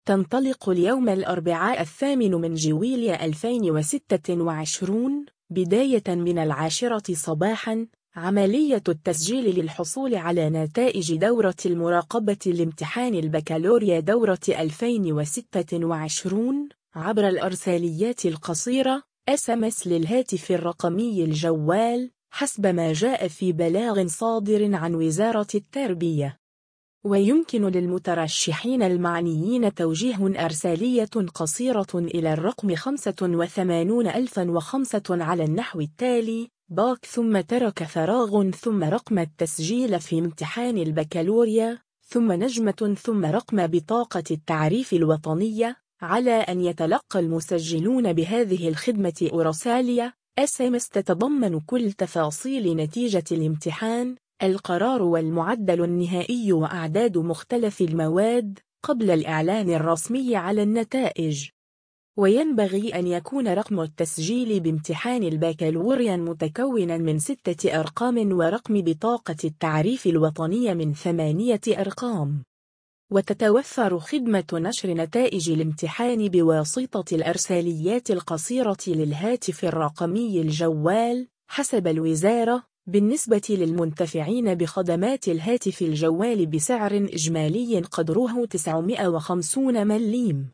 تنطلق اليوم الأربعاء 8 جويلية 2026 بداية من 10 صباحاً عملية التسجيل للحصول على نتائج دورة المراقبة لامتحان البكالوريا دورة 2026 عبر الأرساليات القصيرة SMS للهاتف الرقمي الجوال حسب ما جاء في بلاغ صادر عن وزارة التربية. ويمكن للمترشحين المعنيين توجيه أرسالية قصيرة إلى الرقم 85005 على النحو التالي: باك ثم ترك فراغ ثم رقم التسجيل في امتحان البكالوريا ثم نجمة ثم رقم بطاقة التعريف الوطنية. على أن يتلقى المسجلون بهذه الخدمة أرسالية SMS تتضمن كل تفاصيل نتيجة الامتحان، القرار والمعدل النهائي وأعداد مختلف المواد قبل الإعلان الرسمي على النتائج. وينبغي أن يكون رقم التسجيل بامتحان البكالوريا متكونا من 6 أرقام ورقم بطاقة التعريف الوطنية من 8 أرقام. وتتوفر خدمة نشر نتائج الامتحان بواسطة الأرساليات القصيرة للهاتف الرقمي الجوال حسب الوزارة بالنسبة للمنتفعين بخدمات الهاتف الجوال بسعر إجمالي قدره 950 مليم.